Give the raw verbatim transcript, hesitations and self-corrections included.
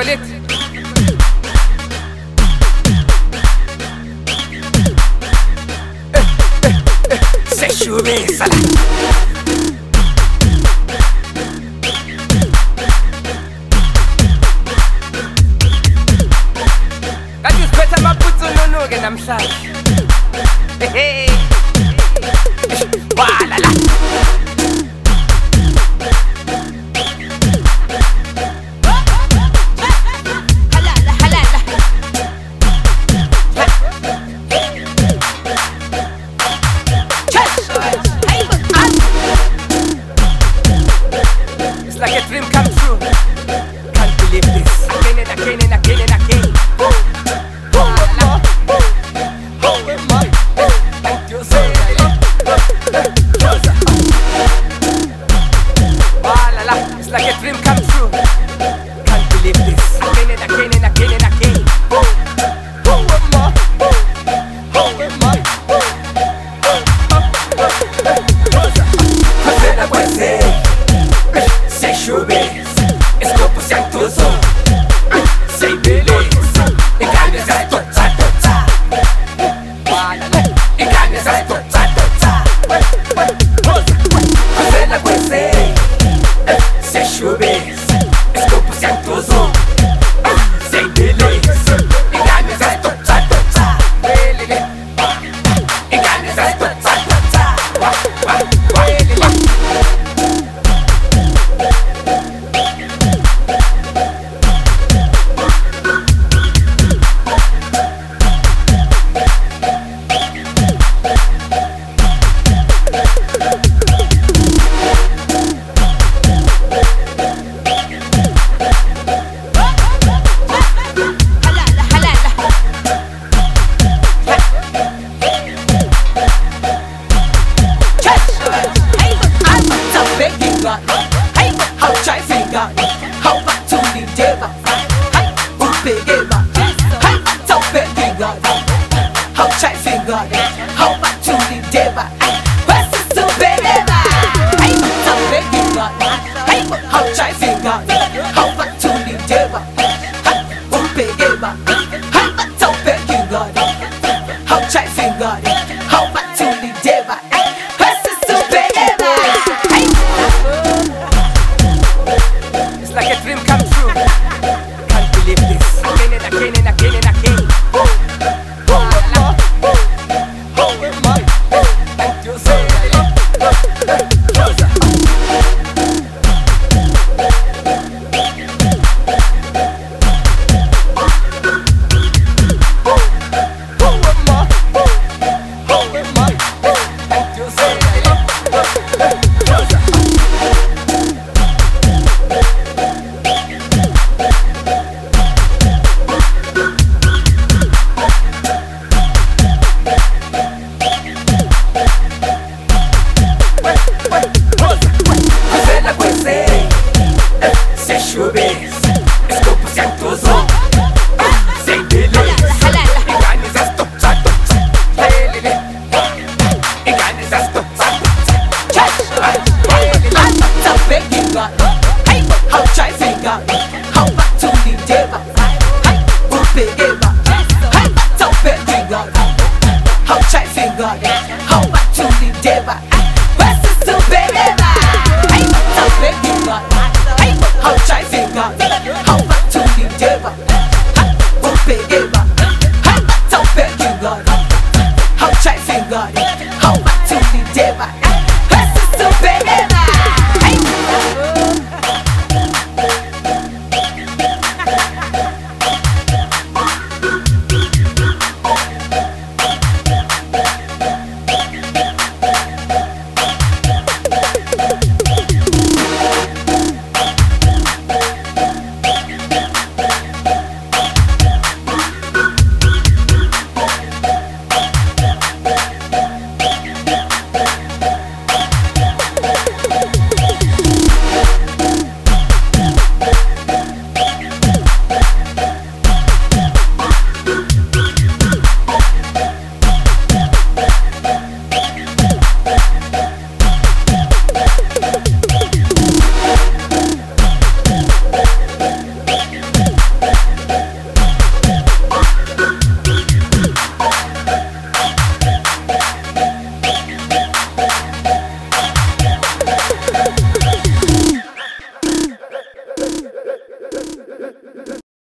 call it? C'est choué, ça là. That is better ma put on no no again, I'm shy. Hey hey. Voilà là. It's like a dream come true. Can't believe this. Again and again and again and again. Who am I? Thank you so much. It's like a dream come true. Can't believe this. Again and again and again and again. Who am I? Who am I? Cos'era queste? Sei chubis, escopo se antuso. Sei beleza, e carne sai totza totza. E carne sai totza totza. Cos'era queste? Sei chubis, escopo se antuso. Sei beleza, e carne sai totza totza. E carne sai totza totza. How try finger